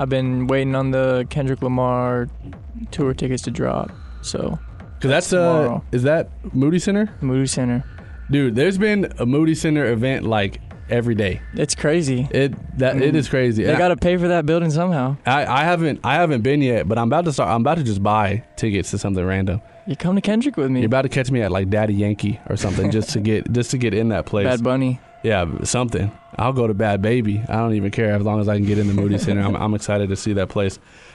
I've been waiting on the Kendrick Lamar tour tickets to drop. So, because that's tomorrow. Is that Moody Center? Moody Center. Dude, there's been a Moody Center event like every day. It's crazy. It is crazy. They got to pay for that building somehow. I haven't been yet, but I'm about to just buy tickets to something random. You come to Kendrick with me. You're about to catch me at like Daddy Yankee or something just to get in that place. Bad Bunny. Yeah, something. I'll go to Bad Baby. I don't even care as long as I can get in the Moody Center. I'm excited to see that place.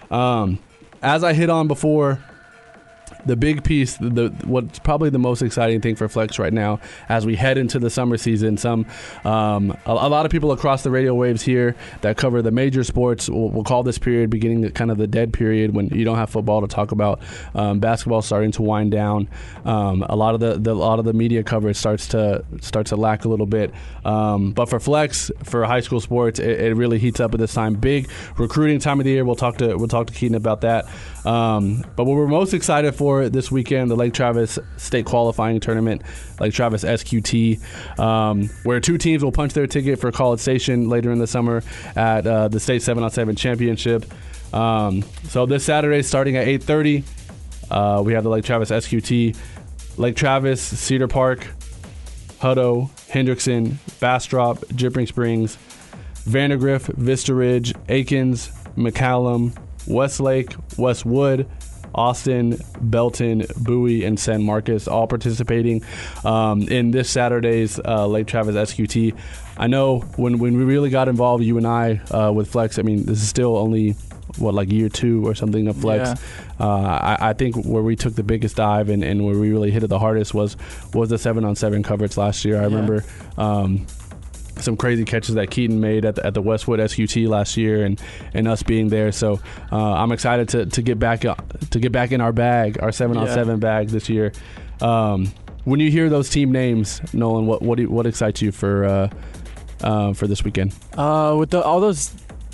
As I hit on before, the big piece, what's probably the most exciting thing for Flex right now as we head into the summer season. A lot of people across the radio waves here that cover the major sports will call this period beginning kind of the dead period when you don't have football to talk about. Basketball starting to wind down. A lot of the media coverage starts to lack a little bit. But for Flex, for high school sports, it really heats up at this time. Big recruiting time of the year. We'll talk to Keaton about that. But what we're most excited for this weekend, the Lake Travis State Qualifying Tournament, Lake Travis SQT, where two teams will punch their ticket for College Station later in the summer at the State 7-on-7 Championship. So this Saturday, starting at 8:30, we have the Lake Travis SQT. Lake Travis, Cedar Park, Hutto, Hendrickson, Bastrop, Jipping Springs, Vandergrift, Vista Ridge, Aikens, McCallum, Westlake, Westwood, Austin, Belton, Bowie, and San Marcos all participating in this Saturday's Lake Travis SQT. I know when we really got involved, you and I, with Flex, I mean, this is still only, like year 2 or something of Flex. Yeah. I think where we took the biggest dive and where we really hit it the hardest was the 7-on-7 coverage last year. I remember some crazy catches that Keaton made at the Westwood SQT last year, and us being there. So I'm excited to get back in our bag, our 7-on-7 bag this year. When you hear those team names, Nolan, what excites you for this weekend? With all those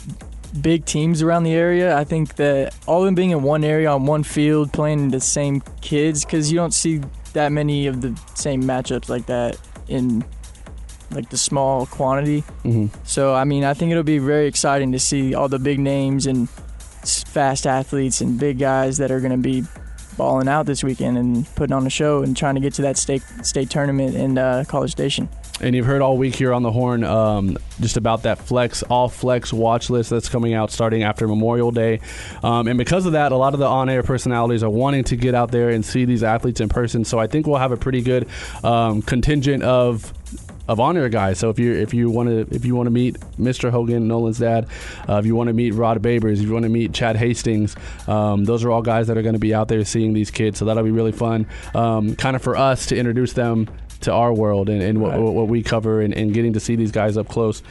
big teams around the area, I think that all of them being in one area on one field playing the same kids, because you don't see that many of the same matchups like that in like the small quantity. Mm-hmm. So, I mean, I think it'll be very exciting to see all the big names and fast athletes and big guys that are going to be balling out this weekend and putting on a show and trying to get to that state tournament in College Station. And you've heard all week here on the Horn just about that all flex watch list that's coming out starting after Memorial Day. And because of that, a lot of the on-air personalities are wanting to get out there and see these athletes in person. So I think we'll have a pretty good contingent of on-air guys. So if you want to meet Mr. Hogan, Nolan's dad, if you want to meet Rod Babers, if you want to meet Chad Hastings, those are all guys that are going to be out there seeing these kids. So that'll be really fun, kind of for us to introduce them to our world and what we cover and getting to see these guys up close.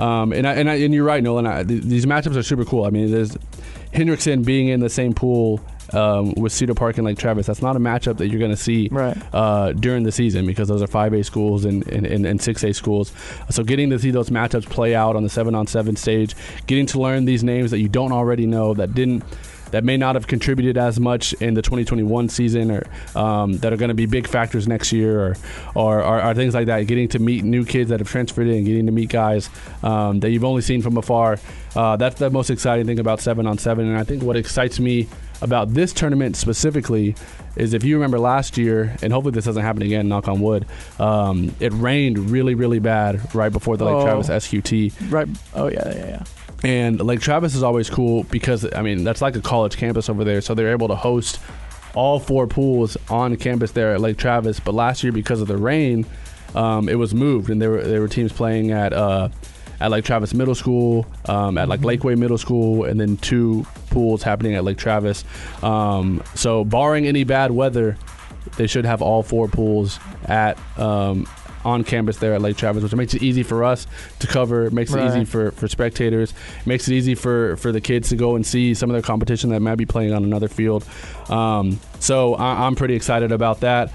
And you're right, Nolan. These matchups are super cool. I mean, there's Hendrickson being in the same pool with Cedar Park and Lake Travis. That's not a matchup that you're going to see during the season, because those are 5A schools and 6A schools. So getting to see those matchups play out on the 7-on-7 stage, getting to learn these names that you don't already know, that may not have contributed as much in the 2021 season, or that are going to be big factors next year, or things like that. Getting to meet new kids that have transferred in, getting to meet guys that you've only seen from afar. That's the most exciting thing about 7-on-7. And I think what excites me about this tournament specifically is, if you remember last year, and hopefully this doesn't happen again, knock on wood, it rained really, really bad right before the Lake Travis SQT. Right. Oh, yeah. And Lake Travis is always cool because, I mean, that's like a college campus over there, so they're able to host all 4 pools on campus there at Lake Travis. But last year, because of the rain, it was moved, and there were teams playing at Lake Travis Middle School, at like Lakeway Middle School, and then 2 pools happening at Lake Travis. So barring any bad weather, they should have all 4 pools at on campus there at Lake Travis, which makes it easy for us to cover. It makes it easy for spectators. It makes it easy for the kids to go and see some of their competition that might be playing on another field. So I'm pretty excited about that.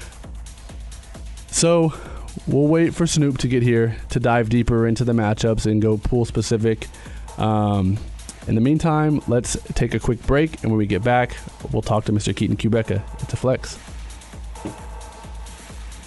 So we'll wait for Snoop to get here to dive deeper into the matchups and go pool specific. In the meantime, let's take a quick break, and when we get back, we'll talk to Mr. Keaton Kubeka. It's a Flex.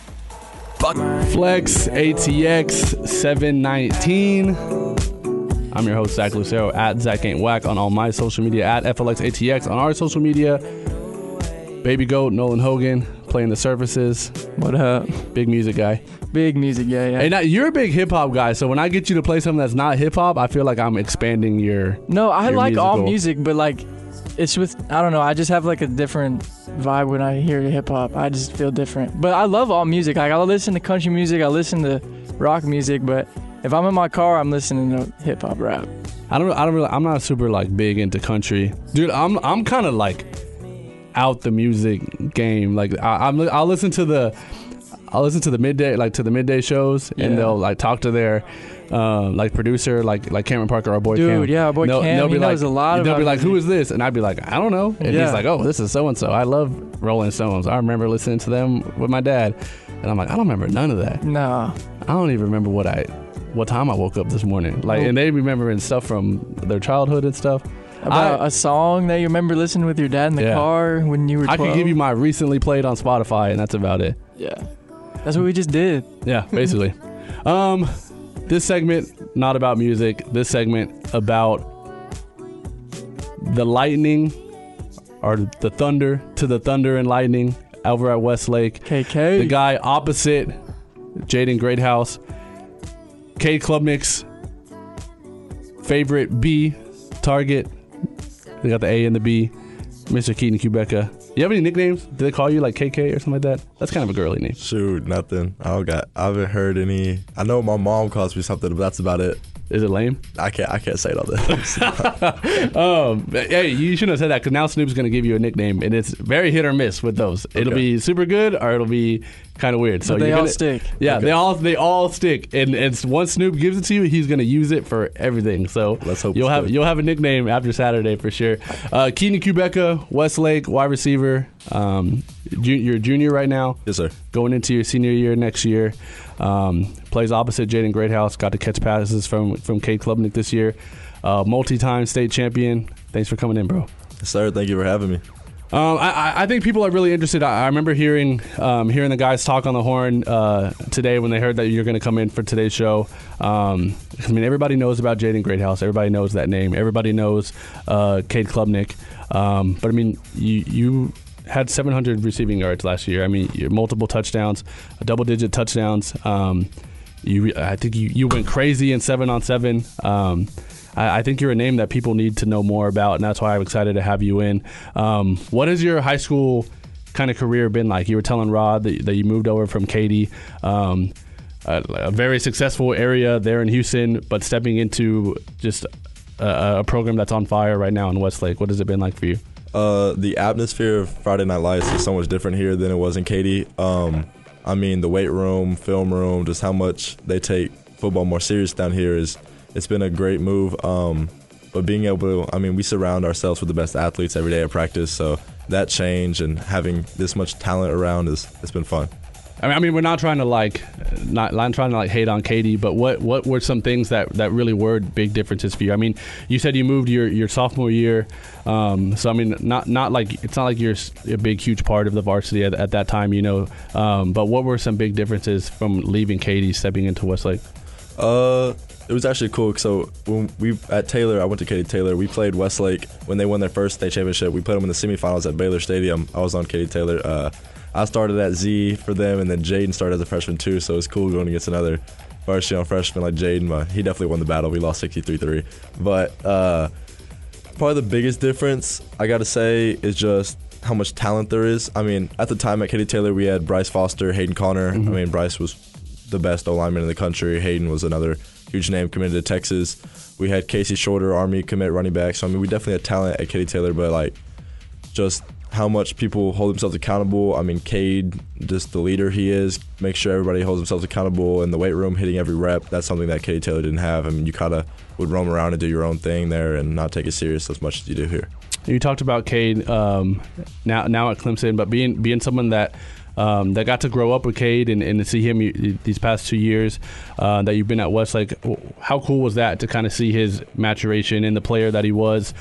Flex ATX 719. I'm your host, Zach Lucero, at Zach Ain't Whack on all my social media, at FLXATX on our social media. Baby Goat, Nolan Hogan, playing the surfaces. What up? Big music guy. Big music guy, yeah. Hey, now, you're a big hip-hop guy, so when I get you to play something that's not hip-hop, I feel like I'm expanding your No, I your like all musical- music, but like, it's with, I don't know, I just have like a different vibe when I hear hip-hop. I just feel different. But I love all music. Like, I'll listen to country music, I listen to rock music, but if I'm in my car, I'm listening to hip-hop rap. I'm not super like big into country, dude. I'm kind of like out the music game. Like I'll listen to the midday, like to the midday shows, and they'll like talk to their like producer, like Cameron Parker, our boy Dude, Cam. yeah, our boy Cam, he knows a lot They'll about be like, music. "Who is this?" And I'd be like, "I don't know." And he's like, "Oh, this is so and so. I love Rolling Stones. I remember listening to them with my dad." And I'm like, "I don't remember none of that. Nah. I don't even remember what time I woke up this morning." Like, and they remembering stuff from their childhood and stuff. About a song that you remember listening with your dad in the car when you were 12? I could give you my recently played on Spotify, and that's about it. Yeah. That's what we just did. Yeah, basically. This segment, not about music. This segment about the lightning, or the thunder, to the thunder and lightning over at Westlake. KK. The guy opposite Jaden Greathouse. Cade Klubnik's favorite B target. They got the A and the B. Mr. Keaton Quebeca. You have any nicknames? Do they call you like KK or something like that? That's kind of a girly name. Shoot, nothing. I haven't heard any. I know my mom calls me something, but that's about it. Is it lame? I can't say it all this. Hey, you shouldn't have said that, because now Snoop's going to give you a nickname, and it's very hit or miss with those. It'll be super good, or it'll be kind of weird. So but they all stick. Yeah, Okay. they all stick, and it's once Snoop gives it to you, he's going to use it for everything. So Let's hope you'll it's have good. a nickname after Saturday for sure. Keaton Quebeca, Westlake, wide receiver. You're a junior right now. Yes, sir. Going into your senior year next year. Plays opposite Jaden Greathouse. Got to catch passes from Cade Klubnik this year. Multi-time state champion. Thanks for coming in, bro. Yes, sir. Thank you for having me. I think people are really interested. I remember hearing the guys talk on the horn today when they heard that you're going to come in for today's show. I mean, everybody knows about Jaden Greathouse. Everybody knows that name. Everybody knows Cade Klubnik. But I mean, you had 700 receiving yards last year. I mean, multiple touchdowns, double-digit touchdowns. I think you went crazy in 7-on-7. I think you're a name that people need to know more about, and that's why I'm excited to have you in. What has your high school kind of career been like? You were telling Rod that you moved over from Katy, a very successful area there in Houston, but stepping into just a program that's on fire right now in Westlake. What has it been like for you? The atmosphere of Friday Night Lights is so much different here than it was in Katy. I mean, the weight room, film room, just how much they take football more serious down here it's been a great move. But being able to, I mean, we surround ourselves with the best athletes every day at practice, so that change and having this much talent around it's been fun. I mean, we're not trying to hate on Katy, but what were some things that really were big differences for you? I mean, you said you moved your sophomore year, so I mean, not like it's not like you're a big huge part of the varsity at that time, you know. But what were some big differences from leaving Katy, stepping into Westlake? It was actually cool. So when I went to Katy Taylor. We played Westlake when they won their first state championship. We played them in the semifinals at Baylor Stadium. I was on Katy Taylor. I started at Z for them, and then Jaden started as a freshman too. So it was cool going against another varsity freshman like Jaden. He definitely won the battle. We lost 63-3. But probably the biggest difference I got to say is just how much talent there is. I mean, at the time at Katy Taylor, we had Bryce Foster, Hayden Connor. Mm-hmm. I mean, Bryce was the best O-lineman in the country. Hayden was another huge name committed to Texas. We had Casey Shorter, Army commit running back. So, I mean, we definitely had talent at Katy Taylor, but, like, just how much people hold themselves accountable. I mean, Cade, just the leader he is, make sure everybody holds themselves accountable in the weight room, hitting every rep. That's something that Katy Taylor didn't have. I mean, you kind of would roam around and do your own thing there and not take it serious as much as you do here. You talked about Cade now at Clemson, but being someone that got to grow up with Cade and to see him these past 2 years that you've been at Westlake, how cool was that to kind of see his maturation in the player that he was,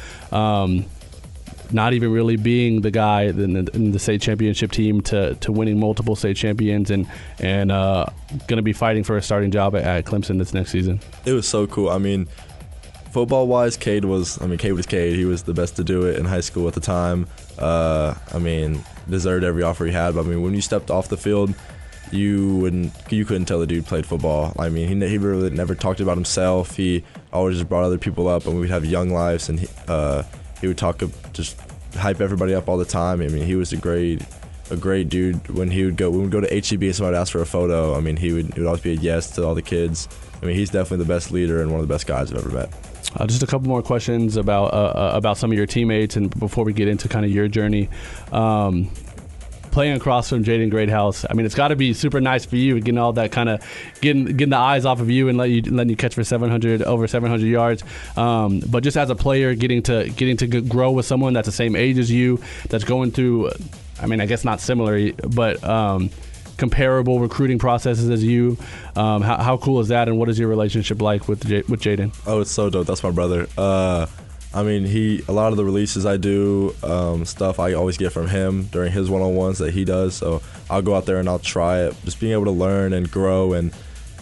not even really being the guy in the state championship team to winning multiple state champions and going to be fighting for a starting job at Clemson this next season? It was so cool. I mean, football wise, Cade was Cade. He was the best to do it in high school at the time. Deserved every offer he had. But when you stepped off the field, you couldn't tell the dude played football. He really never talked about himself. He always just brought other people up, and we'd have young lives, and he would just hype everybody up all the time. He was a great dude. When we would go to HEB and somebody would ask for a photo, he would always be a yes to all the kids. He's definitely the best leader and one of the best guys I've ever met. Just a couple more questions about some of your teammates, and before we get into kind of your journey. Playing across from Jaden Greathouse, it's got to be super nice for you getting all that kind of getting the eyes off of you and letting you catch for over 700 yards. But just as a player, getting to grow with someone that's the same age as you, that's going through, I guess not similar, but comparable recruiting processes as you. How cool is that, and what is your relationship like with Jaden? Oh, it's so dope. That's my brother. A lot of the releases I do, stuff I always get from him during his one-on-ones that he does. So I'll go out there and I'll try it. Just being able to learn and grow and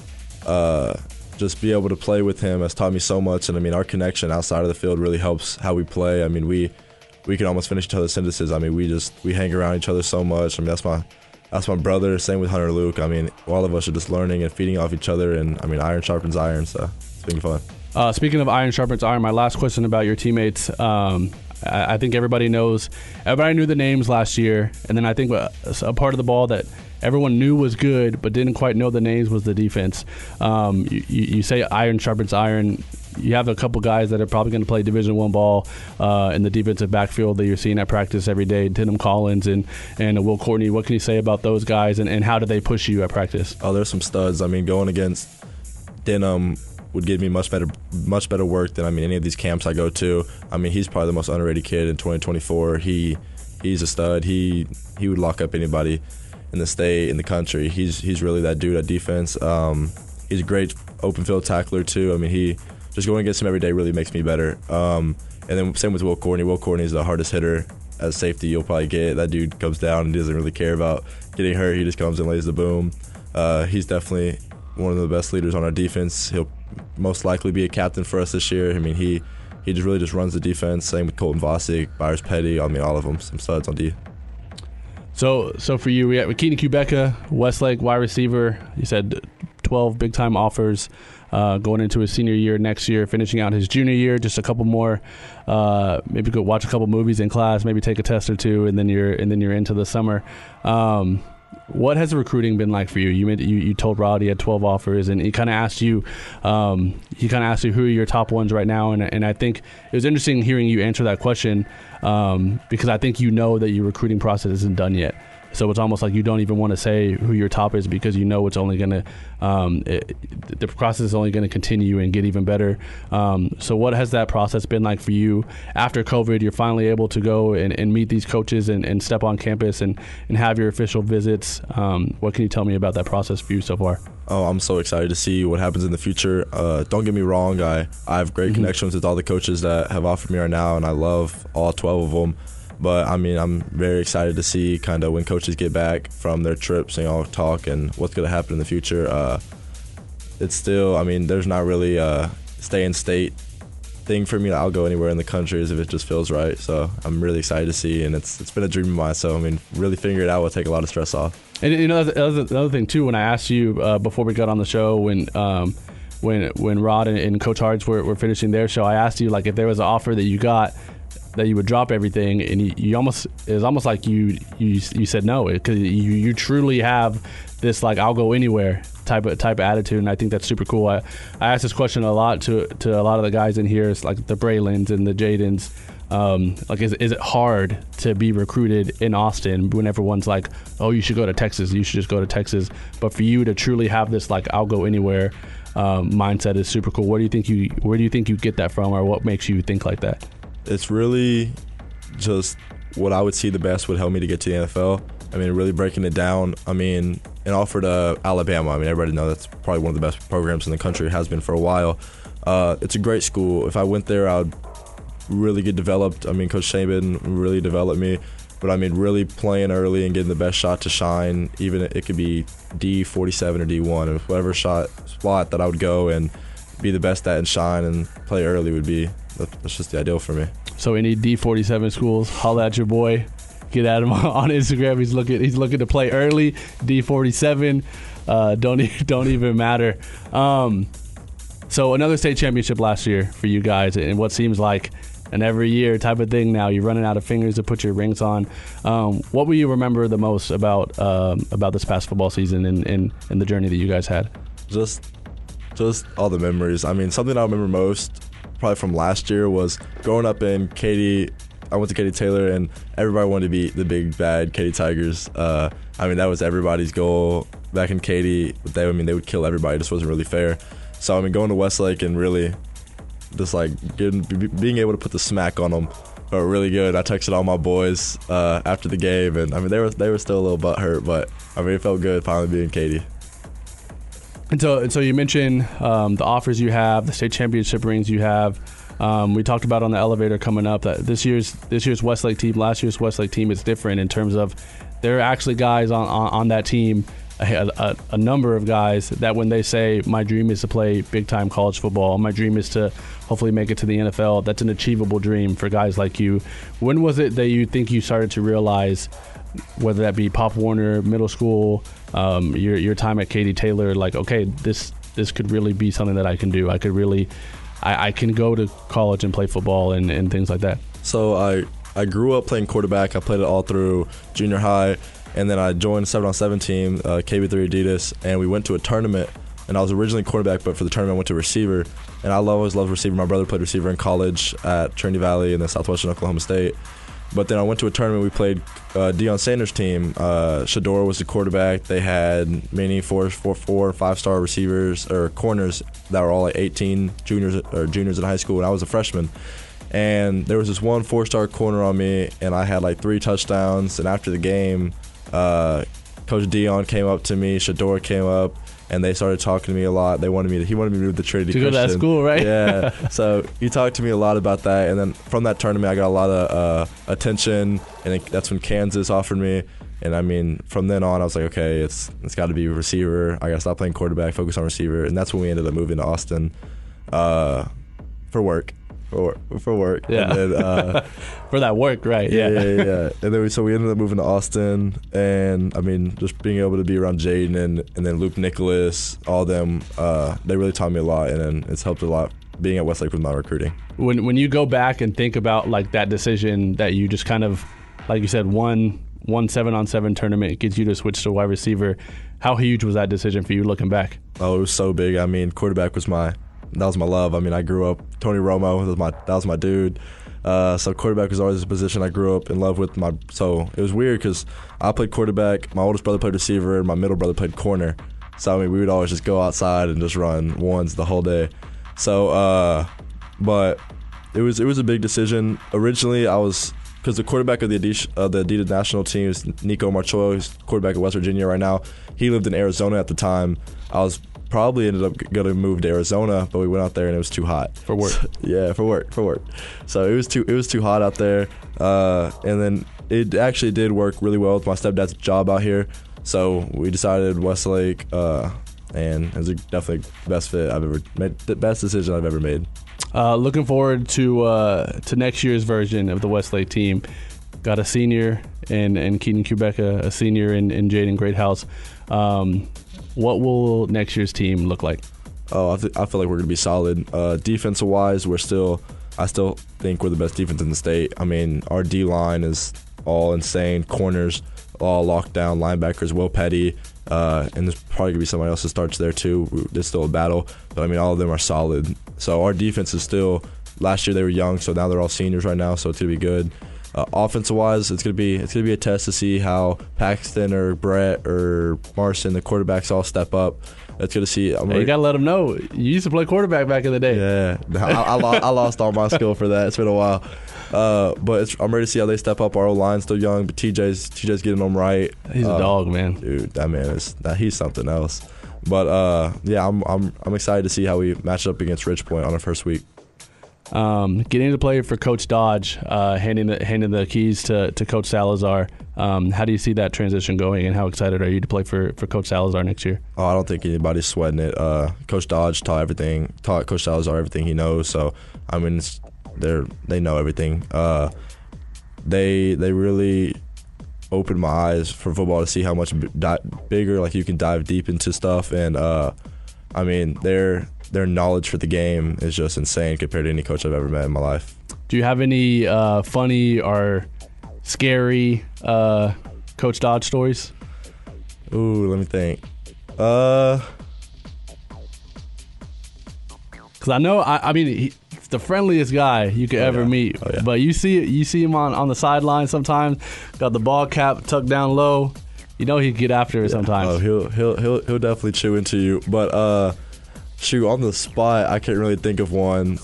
just be able to play with him has taught me so much. And our connection outside of the field really helps how we play. We can almost finish each other's sentences. We hang around each other so much. That's my brother. Same with Hunter Luke. All of us are just learning and feeding off each other. And iron sharpens iron. So it's been fun. Speaking of iron sharpens iron, my last question about your teammates. I think everybody knew the names last year, and then I think a part of the ball that everyone knew was good but didn't quite know the names was the defense. You say iron sharpens iron. You have a couple guys that are probably going to play Division I ball in the defensive backfield that you're seeing at practice every day, Denham Collins and Will Courtney. What can you say about those guys, and how do they push you at practice? Oh, there's some studs. Going against Denham would give me much better work than any of these camps I go to. He's probably the most underrated kid in 2024. He's a stud. He would lock up anybody in the state, in the country. He's really that dude at defense. He's a great open field tackler too. He just going against him every day really makes me better. And then same with Will Courtney. Will Courtney is the hardest hitter as safety you'll probably get. That dude comes down and doesn't really care about getting hurt. He just comes and lays the boom. He's definitely one of the best leaders on our defense. He'll most likely be a captain for us this year. He just really runs the defense. Same with Colton Vosick, Byers Petty. All of them, some studs on D. So for you, we have Keaton Kubeka, Westlake wide receiver. You said 12 big time offers going into his senior year next year, finishing out his junior year. Just a couple more. Maybe go watch a couple movies in class. Maybe take a test or two, and then you're into the summer. What has the recruiting been like for you? You told Rod he had 12 offers, and he kind of asked you. Who are your top ones right now, and I think it was interesting hearing you answer that question because I think that your recruiting process isn't done yet. So it's almost like you don't even want to say who your top is because it's only going to the process is only going to continue and get even better. So what has that process been like for you after COVID? You're finally able to go and meet these coaches and step on campus and have your official visits. What can you tell me about that process for you so far? Oh, I'm so excited to see what happens in the future. Don't get me wrong, I have great connections with all the coaches that have offered me right now, and I love all 12 of them. But I'm very excited to see kind of when coaches get back from their trips and all talk and what's going to happen in the future. It's still, there's not really a stay in state thing for me. I'll go anywhere in the country as if it just feels right. So I'm really excited to see, and it's been a dream of mine. So really figuring it out will take a lot of stress off. And another thing too, when I asked you before we got on the show, when Rod and Coach Hards were finishing their show, I asked you if there was an offer that you got that you would drop everything, and it was almost like you said no, because you truly have this I'll go anywhere type of attitude, and I think that's super cool. I asked this question a lot to a lot of the guys in here. It's the Braylons and the Jadens. Is it hard to be recruited in Austin when everyone's oh, you should go to Texas, you should just go to Texas, but for you to truly have this I'll go anywhere mindset is super cool. Where do you think you get that from, or what makes you think like that? It's really just what I would see the best would help me to get to the NFL. Really breaking it down. An offer to Alabama. Everybody knows that's probably one of the best programs in the country. It has been for a while. It's a great school. If I went there, I would really get developed. Coach Saban really developed me. But really playing early and getting the best shot to shine, even it could be D47 or D1, or whatever spot that I would go and be the best at and shine and play early that's just the ideal for me. So any D47 schools, holla at your boy. Get at him on Instagram. He's looking to play early. D47. Don't even matter. So another state championship last year for you guys, and what seems like an every year type of thing now. You're running out of fingers to put your rings on. What will you remember the most about this past football season and the journey that you guys had? Just all the memories. I mean, something I remember most probably from last year was growing up in Katy. I went to Katy Taylor, and everybody wanted to be the big bad Katy Tigers. I mean, that was everybody's goal back in Katy. They would kill everybody. It just wasn't really fair. So I mean, going to Westlake and really just like being able to put the smack on them felt really good. I texted all my boys after the game, and I mean, they were still a little butthurt, but I mean, it felt good finally being Katy. And so you mentioned the offers you have, the state championship rings you have. We talked about on the elevator coming up that this year's Westlake team, last year's Westlake team is different in terms of there are actually guys on that team, a number of guys that when they say my dream is to play big time college football, my dream is to hopefully make it to the NFL, that's an achievable dream for guys like you. When was it that you think you started to realize, whether that be Pop Warner, middle school, your time at Katy Taylor, like, okay, this could really be something that I can do. I can go to college and play football and things like that. So I grew up playing quarterback. I played it all through junior high, and then I joined 7-on-7 team, KB3 Adidas, and we went to a tournament. And I was originally quarterback, but for the tournament I went to receiver. And I always loved receiver. My brother played receiver in college at Trinity Valley and then Southwestern Oklahoma State. But then I went to a tournament. We played Deion Sanders' team. Shador was the quarterback. They had many 4 or 5-star receivers or corners that were all like 18 juniors in high school, and I was a freshman. And there was this one 4-star corner on me, and I had like 3 touchdowns. And after the game, Coach Deion came up to me, Shador came up, and they started talking to me a lot. He wanted me to move to Trinity to Christian. Go to that school, right? Yeah. So he talked to me a lot about that, and then from that tournament, I got a lot of attention, and that's when Kansas offered me. And I mean, from then on, I was like, okay, it's got to be receiver. I got to stop playing quarterback, focus on receiver, and that's when we ended up moving to Austin for work. For work, yeah. And then, for that work, right? Yeah. And then we ended up moving to Austin, and I mean, just being able to be around Jaden and then Luke Nicholas, all them, they really taught me a lot, and then it's helped a lot being at Westlake with my recruiting. When you go back and think about like that decision that you just kind of, like you said, one 7-on-7 tournament gets you to switch to wide receiver, how huge was that decision for you looking back? Oh, it was so big. I mean, quarterback was my love. I mean, I grew up, Tony Romo that was my dude. So quarterback was always a position I grew up in love with. So it was weird because I played quarterback, my oldest brother played receiver, and my middle brother played corner. So I mean, we would always just go outside and just run ones the whole day. So, but it was a big decision. Originally, because the quarterback of the Adidas national team is Nico Marchoyo, who's quarterback at West Virginia right now. He lived in Arizona at the time. I was probably ended up going to move to Arizona, but we went out there and it was too hot for work. Yeah, for work. So it was too hot out there, and then it actually did work really well with my stepdad's job out here. So we decided Westlake, and it was definitely the best fit I've ever made, the best decision I've ever made. Looking forward to next year's version of the Westlake team. Got a senior in Keaton Kubeka, a senior in Jaden Greathouse. What will next year's team look like? Oh, I feel like we're going to be solid. Defensive-wise, I still think we're the best defense in the state. I mean, our D-line is all insane. Corners, all locked down. Linebackers, Will Petty. And there's probably going to be somebody else that starts there, too. There's still a battle. But, I mean, all of them are solid. So our defense is still – last year they were young, so now they're all seniors right now, so it's going to be good. Offensive-wise, it's gonna be a test to see how Paxton or Brett or Marson, the quarterbacks, all step up. It's good to see. You gotta let them know. You used to play quarterback back in the day. Yeah, I lost all my skill for that. It's been a while, but I'm ready to see how they step up. Our O-line's still young, but TJ's getting them right. He's a dog, man. Dude, that man he's something else. But yeah, I'm excited to see how we match up against Ridge Point on our first week. Getting to play for Coach Dodge, handing the keys to Coach Salazar. How do you see that transition going, and how excited are you to play for Coach Salazar next year? Oh, I don't think anybody's sweating it. Coach Dodge taught Coach Salazar everything he knows. So I mean, they know everything. They really opened my eyes for football to see how much bigger, like, you can dive deep into stuff, and I mean, their knowledge for the game is just insane compared to any coach I've ever met in my life. Do you have any funny or scary Coach Dodge stories? Ooh, let me think. Because I know, I mean, he's the friendliest guy you could ever meet. Oh, yeah. But you see him on the sideline sometimes, got the ball cap tucked down low. You know he'd get after it sometimes. Oh, he'll definitely chew into you. But shoot, on the spot, I can't really think of one.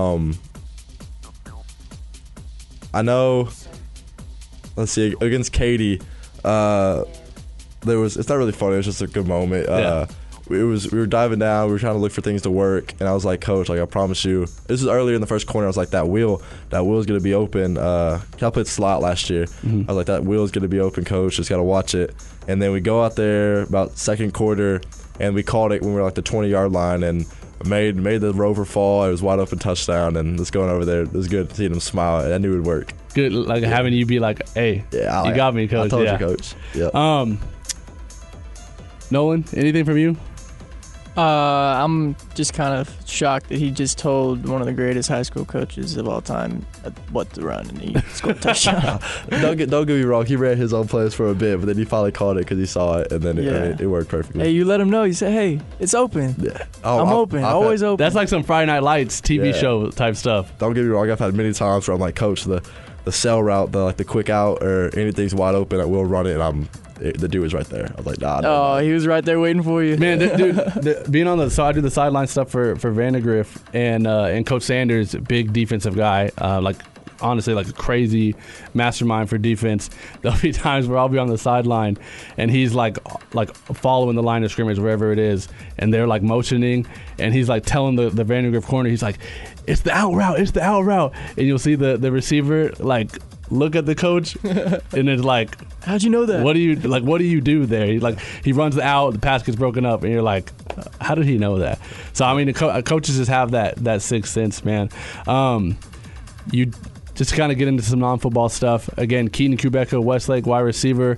I know. Let's see, against Katy, it's not really funny. It was just a good moment. We were diving down. We were trying to look for things to work, and I was like, Coach, like, I promise you. This was earlier in the first corner. I was like, that wheel's gonna be open. I played slot last year. I was like, that wheel's gonna be open, Coach. Just gotta watch it. And then we go out there about second quarter, and we called it when we were like the 20-yard line, and made the rover fall. It was wide open touchdown, and just going over there, it was good seeing him smile. I knew it would work. Good, like having you be like, hey, you got me, Coach. I told you, Coach. Yeah. Nolan, anything from you? I'm just kind of shocked that he just told one of the greatest high school coaches of all time what to run, and he scored a touchdown. Don't get me wrong. He ran his own plays for a bit, but then he finally called it because he saw it, and then it worked perfectly. Hey, you let him know. You say, hey, it's open. Yeah. I'm open. Always open. That's like some Friday Night Lights TV show type stuff. Don't get me wrong. I've had many times where I'm like, Coach, the sell route, the quick out, or anything's wide open, I will run it, and the dude was right there. I was like, nah. Oh, he was right there waiting for you. Man, dude, being on so I do the sideline stuff for Vandegrift, and Coach Sanders, big defensive guy, like, honestly, like a crazy mastermind for defense. There'll be times where I'll be on the sideline, and he's like following the line of scrimmage wherever it is, and they're like motioning, and he's like telling the Vandegrift corner, he's like, it's the out route, and you'll see the receiver like look at the coach, and it's like, how'd you know that? What do you do there? He runs out, the pass gets broken up, and you're like, how did he know that? So I mean, coaches just have that sixth sense, man. You just kind of get into some non-football stuff. Again, Keaton Kubeka, Westlake wide receiver.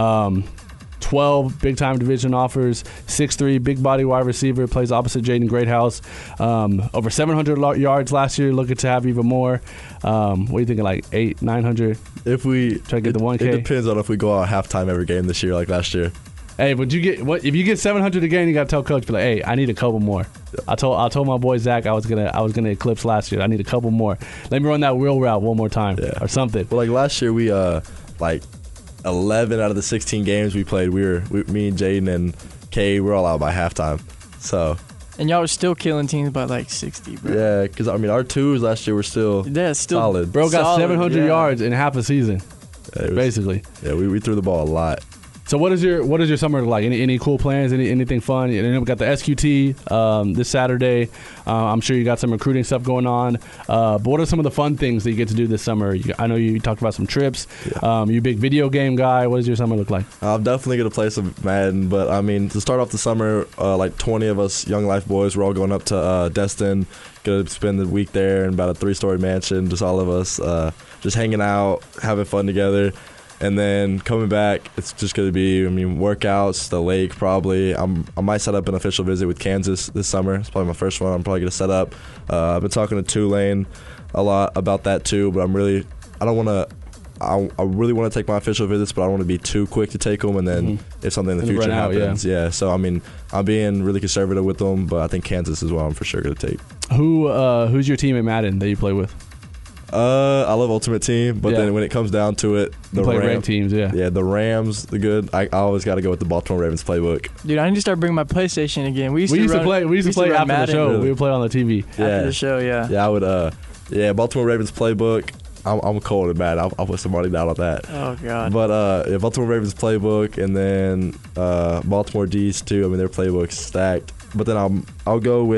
12 big-time division offers, 6'3", big-body wide receiver, plays opposite Jaden Greathouse. Over 700 yards last year, looking to have even more. What are you thinking, like 800, 900? If we try to get the 1K? It depends on if we go out halftime every game this year like last year. Hey, but if you get 700 a game, you gotta tell coach, be like, hey, I need a couple more. I told my boy Zach I was gonna eclipse last year. I need a couple more. Let me run that wheel route one more time, or something. Well, like last year, we like 11 out of the 16 games we played, me and Jaden and Kay, we're all out by halftime. So. And y'all were still killing teams by like 60, bro. Yeah, because I mean our twos last year were still solid. Bro got 700 yards in half a season, basically. Yeah, we threw the ball a lot. So what is your summer like? Any cool plans? Anything fun? And then we got the SQT this Saturday. I'm sure you got some recruiting stuff going on. But what are some of the fun things that you get to do this summer? I know you talked about some trips. Yeah. You a big video game guy. What does your summer look like? I'm definitely going to play some Madden. But, I mean, to start off the summer, like 20 of us Young Life boys, we're all going up to Destin. Going to spend the week there in about a 3-story mansion, just all of us, just hanging out, having fun together. And then coming back, it's just going to be, workouts, the lake probably. I might set up an official visit with Kansas this summer. It's probably my first one I'm probably going to set up. I've been talking to Tulane a lot about that too, but I really want to take my official visits, but I don't want to be too quick to take them, and then if something in the future happens. Yeah. So, I'm being really conservative with them, but I think Kansas is what I'm for sure going to take. Who's your team at Madden that you play with? I love Ultimate Team, but then when it comes down to it, the ranked teams, the Rams, the good. I always got to go with the Baltimore Ravens playbook. Dude, I need to start bringing my PlayStation again. We used to play after Madden. the show. Really? We would play on the TV after the show. Yeah, I would. Baltimore Ravens playbook. I'm cold and bad. I'll put some money down on that. Oh God. But Baltimore Ravens playbook, and then Baltimore D's too. Their playbook's stacked. But then I'll go with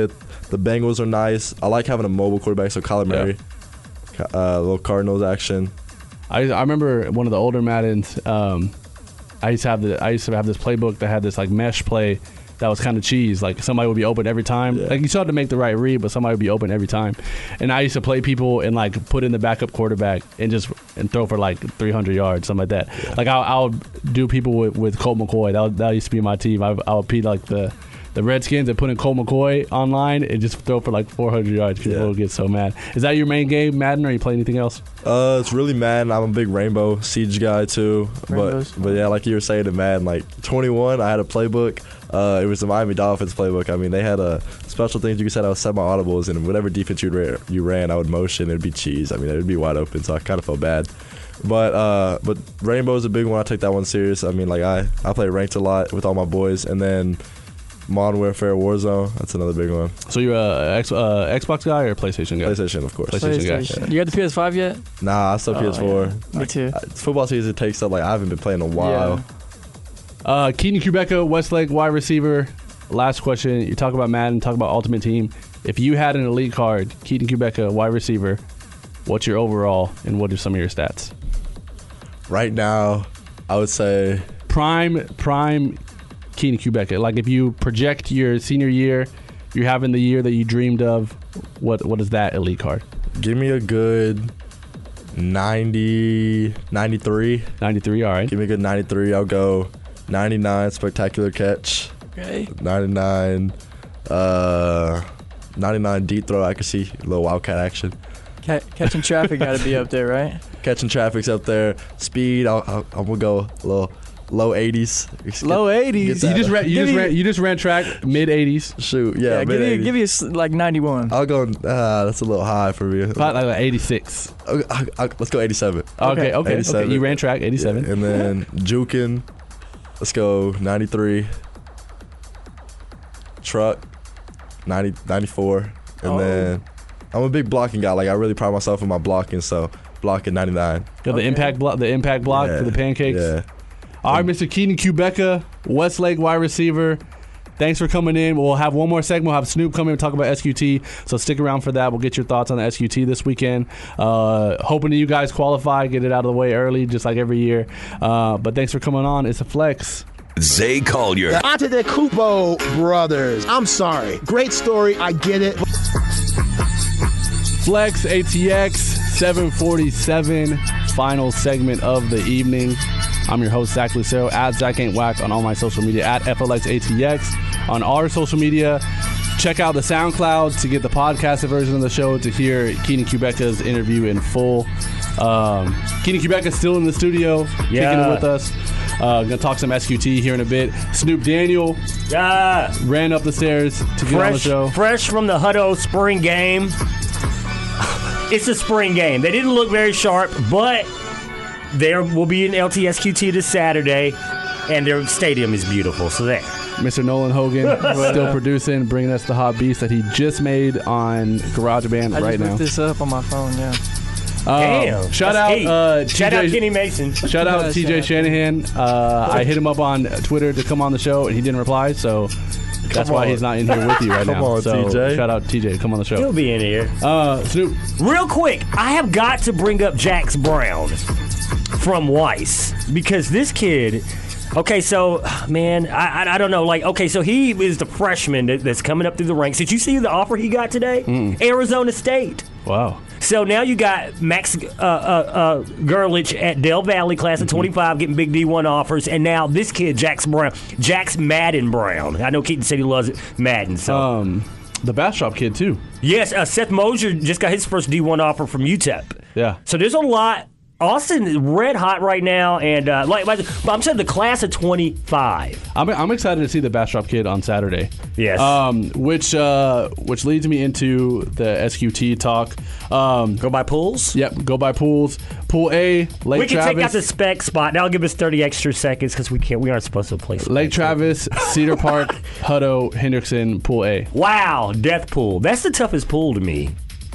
The Bengals are nice. I like having a mobile quarterback, so Kyler Murray. Little Cardinals action. I remember one of the older Maddens. I used to have this playbook that had this like mesh play that was kind of cheese. Like somebody would be open every time. Yeah. Like you still had to make the right read, but somebody would be open every time. And I used to play people and like put in the backup quarterback and throw for like 300 yards, something like that. Yeah. Like I'll do people with Colt McCoy. That used to be my team. I would beat like the Redskins and put in Colt McCoy online and just throw for like 400 yards. People would get so mad. Is that your main game, Madden, or you play anything else? It's really Madden. I'm a big Rainbow Siege guy too. But yeah, like you were saying in Madden, like 21, I had a playbook. It was the Miami Dolphins playbook. I mean, they had special things you could set out semi-audibles, and whatever defense you ran, I would motion. It'd be cheese. I mean, it'd be wide open, so I kind of felt bad. But Rainbow's a big one. I take that one serious. I mean, like I play ranked a lot with all my boys, and then Modern Warfare Warzone. That's another big one. So you're a Xbox guy or a PlayStation guy? PlayStation, of course. PlayStation guy. You got the PS5 yet? Nah, I still PS4. Yeah. Me too. Football season takes up. Like I haven't been playing in a while. Yeah. Keaton Kubeka, Westlake wide receiver. Last question. You talk about Madden, talk about Ultimate Team. If you had an elite card, Keaton Kubeka, wide receiver, what's your overall and what are some of your stats? Right now, I would say prime Keaton Kubeka. Like if you project your senior year, you're having the year that you dreamed of. What is that elite card? Give me a good 90, 93. 93, all right. Give me a good 93. I'll go 99 spectacular catch. Okay. 99 deep throw accuracy, a little wildcat action. Catching traffic got to be up there, right? Catching traffic's up there. Speed, I'm gonna go a little low 80s. Low 80s. You just ran track mid 80s. Shoot, yeah. Give you like 91. I'll go. That's a little high for me. About like 86. Let's go 87. Okay. 87. Okay. You ran track 87. Yeah. And then juking. Let's go 93. Truck 94. And then I'm a big blocking guy. Like I really pride myself in my blocking. So blocking 99. Got the impact block. The impact block for the pancakes. Yeah. All right, Mr. Keaton Kubeka, Westlake wide receiver. Thanks for coming in. We'll have one more segment. We'll have Snoop come in and talk about SQT. So stick around for that. We'll get your thoughts on the SQT this weekend. Hoping that you guys qualify, get it out of the way early, just like every year. But thanks for coming on. It's a flex. Zay Collier. The Antetokounmpo brothers. I'm sorry. Great story. I get it. Flex ATX 747. Final segment of the evening. I'm your host, Zach Lucero, at Zach Ain't Whack on all my social media, at FLXATX on our social media. Check out the SoundCloud to get the podcasted version of the show to hear Keaton Kubeka's interview in full. Keaton Kubeka's still in the studio, kicking it with us. Gonna talk some SQT here in a bit. Snoop Daniel ran up the stairs to get on the show. Fresh from the Hutto spring game. It's a spring game. They didn't look very sharp, but there will be an LTSQT this Saturday, and their stadium is beautiful. So there. Mr. Nolan Hogan still producing, bringing us the hot beats that he just made on GarageBand I right just now. looked this up on my phone, yeah. Damn. Shout out Kenny Mason. Shout out TJ Shanahan. I hit him up on Twitter to come on the show, and he didn't reply, so that's why he's not in here with you right now. Come on, so TJ. Shout out TJ. Come on the show. He'll be in here. Snoop. Real quick, I have got to bring up Jax Brown from Weiss because this kid. Okay, so man, I don't know. Like, okay, so he is the freshman that's coming up through the ranks. Did you see the offer he got today? Arizona State. Wow. So now you got Max Gerlich at Del Valley, class of 25, getting big D1 offers, and now this kid, Jax Madden Brown. I know Keaton said he loves Madden. So the Bastrop kid too. yes, Seth Mosier just got his first D1 offer from UTEP. Yeah. So there's a lot. Austin is red hot right now, and I'm saying the class of 25. I'm excited to see the Bastrop kid on Saturday. Yes. Which leads me into the SQT talk. Go by pools? Yep, go by pools. Pool A, Lake Travis. We can take out the spec spot. That'll give us 30 extra seconds because we aren't supposed to play spec. Lake Travis, Cedar Park, Hutto, Hendrickson, Pool A. Wow, death pool. That's the toughest pool to me.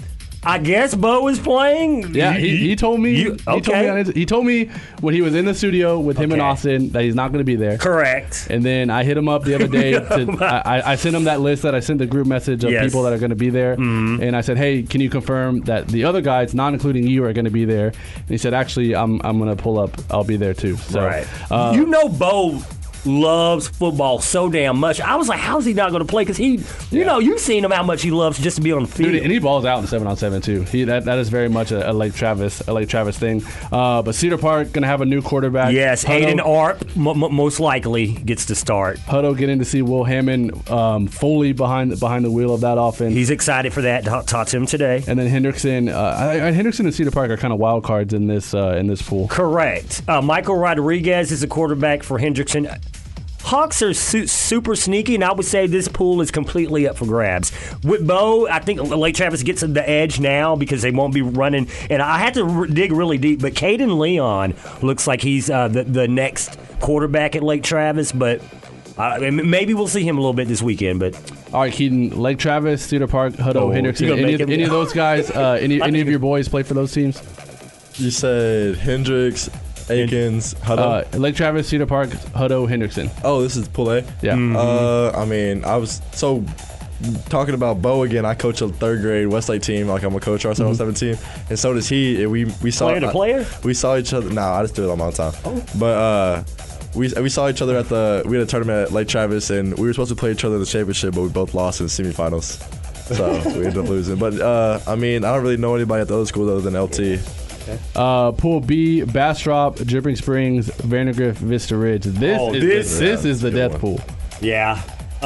I guess Bo is playing. Yeah, he told me. He told me when he was in the studio with him and Austin that he's not going to be there. Correct. And then I hit him up the other day. I sent him that list that I sent the group message of people that are going to be there. Mm-hmm. And I said, hey, can you confirm that the other guys, not including you, are going to be there? And he said, actually, I'm going to pull up. I'll be there too. So, right. Bo loves football so damn much. I was like, how's he not going to play? Because you know, you've seen him how much he loves just to be on the field. Dude, and he balls out in 7-on-7 too. That is very much a Lake Travis thing. But Cedar Park going to have a new quarterback. Yes, Hayden Arp most likely gets to start. Hutto getting to see Will Hammond fully behind the wheel of that offense. He's excited for that. Talked to him today. And then Hendrickson. Hendrickson and Cedar Park are kind of wild cards in this pool. Correct. Michael Rodriguez is the quarterback for Hendrickson. Hawks are super sneaky, and I would say this pool is completely up for grabs. With Bo, I think Lake Travis gets the edge now because they won't be running. And I had to dig really deep, but Caden Leon looks like he's the next quarterback at Lake Travis, but maybe we'll see him a little bit this weekend. But all right, Keaton, Lake Travis, Cedar Park, Hutto, Hendrickson. Any of those guys, any of your boys play for those teams? You said Hendricks, Akins, Hutto. Lake Travis, Cedar Park, Hutto, Hendrickson. Oh, this is Pool A? Yeah. Mm-hmm. I was talking about Bo again. I coach a third grade Westlake team. Like, I'm a coach our 7-on-7 team, and so does he. We saw player. We saw each other. No, I just do it all my time. Oh. But we saw each other we had a tournament at Lake Travis, and we were supposed to play each other in the championship, but we both lost in the semifinals. So we ended up losing. But I don't really know anybody at the other schools other than LT. Okay. Pool B: Bastrop, Dripping Springs, Vandergrift, Vista Ridge. This is the death pool. Yeah.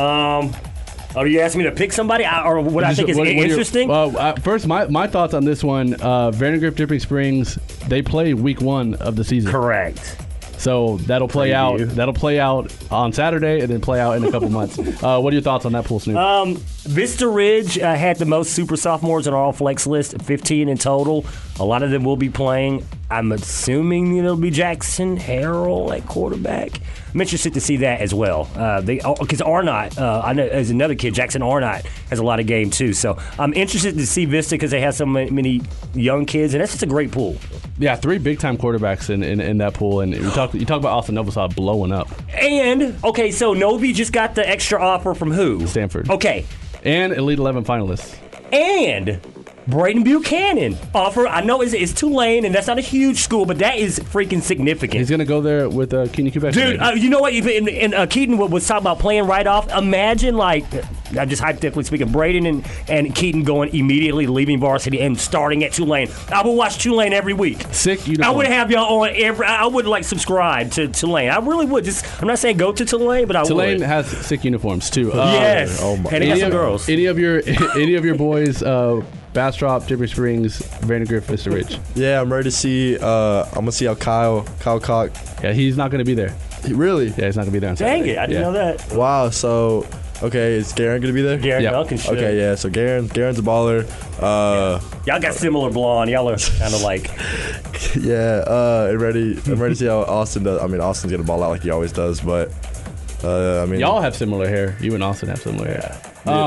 Are you asking me to pick somebody, or what I think is interesting? First, my thoughts on this one: Vandergrift, Dripping Springs. They play week 1 of the season. Correct. So that'll play out. That'll play out on Saturday and then play out in a couple months. What are your thoughts on that pool, Snoop? Vista Ridge had the most super sophomores on our all-flex list, 15 in total. A lot of them will be playing. I'm assuming it'll be Jackson Harrell at quarterback. I'm interested to see that as well. Because Arnott, I know as another kid, Jackson Arnott has a lot of game too. So I'm interested to see Vista because they have so many young kids, and that's just a great pool. Yeah, 3 big-time quarterbacks in that pool, and you talk about Austin Novosad blowing up. And okay, so Novi just got the extra offer from who? Stanford. Okay. And Elite 11 finalists. And Braden Buchanan offer. I know it's Tulane, and that's not a huge school, but that is freaking significant. He's going to go there with Keaton Quebec. Dude, you know what? And Keaton was talking about playing right off. Imagine, I'm just hypothetically speaking, Braden and Keaton going immediately, leaving varsity and starting at Tulane. I would watch Tulane every week. Sick uniform. I would have y'all on I would subscribe to Tulane. I really would. I'm not saying go to Tulane, but I would. Tulane has sick uniforms too. Yes. Oh my. And they got some girls. Any of your boys? Bastrop, Dripping Springs, Vandergrift, Vista Ridge. Yeah, I'm ready to see. I'm gonna see how Kyle Cock. Yeah, he's not gonna be there. Really? Yeah, he's not gonna be there on Saturday. Dang it! I didn't know that. Wow. So, okay, is Garen gonna be there? Garen Duncan should. Okay, yeah. So Garen's a baller. Y'all got similar blonde. Y'all are kind of like. Yeah. I'm ready to see how Austin does. I mean, Austin's gonna ball out like he always does, but. Y'all have similar hair. You and Austin have similar hair.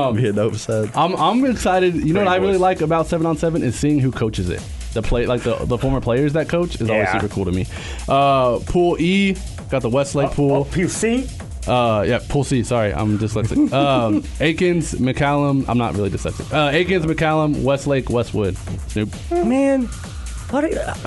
I'm excited. You know what I really like about 7-on-7 is seeing who coaches it. The former players that coach is always super cool to me. Pool E got the Westlake pool. Pool C. Pool C. Sorry, I'm dyslexic. Akins, McCallum. I'm not really dyslexic. Akins, McCallum, Westlake, Westwood. Snoop. Man, what?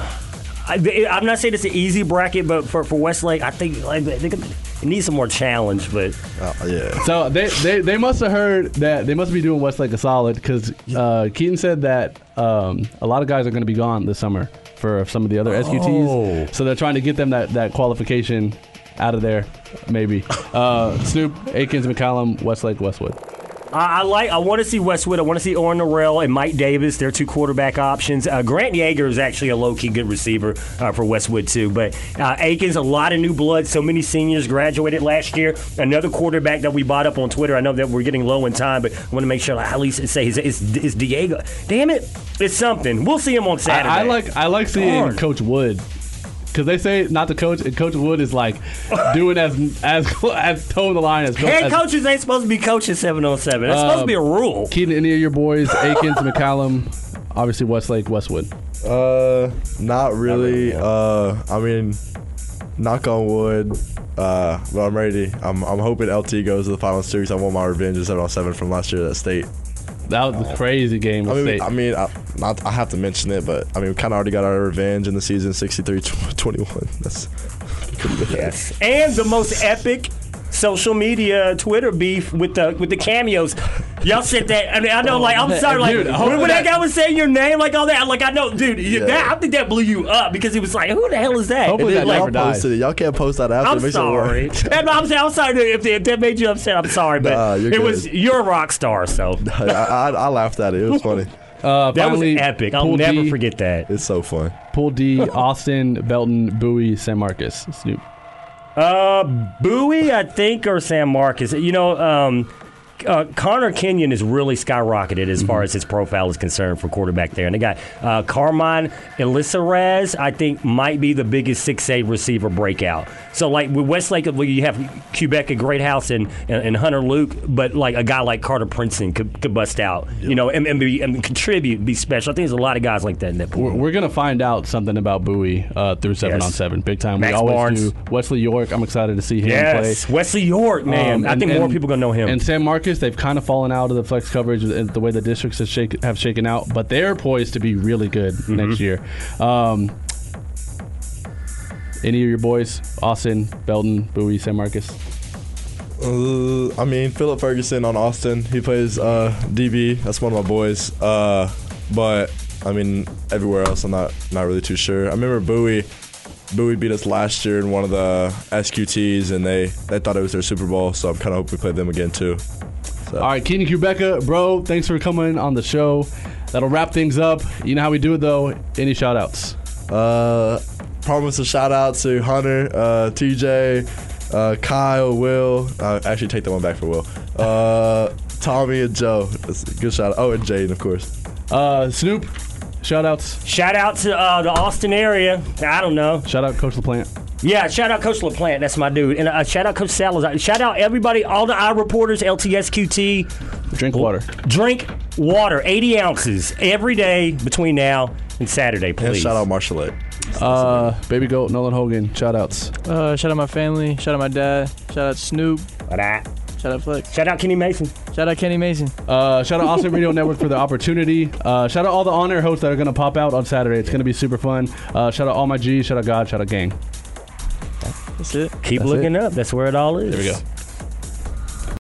I'm not saying it's an easy bracket, but for Westlake, I think it needs some more challenge. But yeah. So they must have heard that they must be doing Westlake a solid because Keaton said that a lot of guys are going to be gone this summer for some of the other SQTs. So they're trying to get them that qualification out of there, maybe. Snoop, Akins, McCallum, Westlake, Westwood. I want to see Westwood. I want to see Orrin Norrell and Mike Davis. They're 2 quarterback options. Grant Yeager is actually a low-key good receiver for Westwood, too. But Akins, a lot of new blood. So many seniors graduated last year. Another quarterback that we bought up on Twitter. I know that we're getting low in time, but I want to make sure at least say it's Diego. Damn it. It's something. We'll see him on Saturday. I like seeing Coach Wood. Because they say not to coach, and Coach Wood is like doing as towing the line as head coaches ain't supposed to be coaching 7-on-7. That's supposed to be a rule. Keaton, any of your boys, Akins, McCallum, obviously Westlake, Westwood. Not really. I mean, knock on wood. But I'm ready. I'm hoping LT goes to the final series. I want my revenge in 7-on-7 from last year at State. That was a crazy game with State. I have to mention it, but I mean, we kind of already got our revenge in the season, 63-21. That's pretty bad. Yes, and the most epic social media Twitter beef with the cameos. Y'all said that. I mean, I know. Like, I'm sorry. Like, dude, when that guy was saying your name, like all that. Like, I know, dude. Yeah. I think that blew you up because it was like, who the hell is that? Hopefully And that then never y'all dies. posted it. Y'all can't post that after. I'm It makes sorry. It worse. I'm sorry if that made you upset. I'm sorry, but Nah, you're it was good. you're a rock star. So I laughed at it. It was funny. that Finally, was epic. I'll Pool never D, forget that. It's so fun. Pool D, Austin, Belton, Bowie, San Marcos. Snoop. Bowie, I think, or San Marcos. You know, Connor Kenyon has really skyrocketed as far as his profile is concerned for quarterback there. And they got Carmine Elisaraz, I think, might be the biggest 6'8 receiver breakout. So, like, with Westlake, you have Quebec, Greathouse, and Hunter Luke, but, like, a guy like Carter Princeton could bust out, you know, and contribute, be special. I think there's a lot of guys like that in that pool. We're going to find out something about Bowie through 7-on-7. Big time. Max we always Barnes. do. Wesley York, I'm excited to see him Yes, play. Wesley York, man. I think more people going to know him. And San Marcos, they've kind of fallen out of the flex coverage and the way the districts have shaken out, but they're poised to be really good next year. Any of your boys, Austin, Belton, Bowie, San Marcos? I mean, Philip Ferguson on Austin. He plays DB. That's one of my boys. But I mean, everywhere else, I'm not really too sure. I remember Bowie beat us last year in one of the SQTs, and they thought it was their Super Bowl. So I'm kind of hoping we play them again too. So. All right, Keenan Kubeka, bro, thanks for coming on the show. That'll wrap things up. You know how we do it, though. Any shout-outs? Promise a shout out to Hunter, TJ, Kyle, Will. Actually, take that one back for Will. Tommy and Joe. That's a good shout out. Oh, and Jaden, of course. Snoop, shout-outs. Shout out to the Austin area. I don't know. Shout out Coach LaPlante. Yeah, shout out Coach LaPlante. That's my dude. And shout out Coach Salazar. Shout out everybody, all the iReporters, LTSQT. Drink water. Drink water, 80 ounces every day between now and Saturday, please. And shout out Marshallette. Baby Goat, Nolan Hogan, shout-outs. Shout out my family. Shout out my dad. Shout out Snoop. Shout Shout out Flex. out Kenny Mason. Shout out Kenny Mason. Shout out Austin Radio Network for the opportunity. Shout out all the on-air hosts that are going to pop out on Saturday. It's going to be super fun. Shout out all my G's. Shout out God. Shout out gang. That's it. Keep That's looking up. That's where it all is. There we go.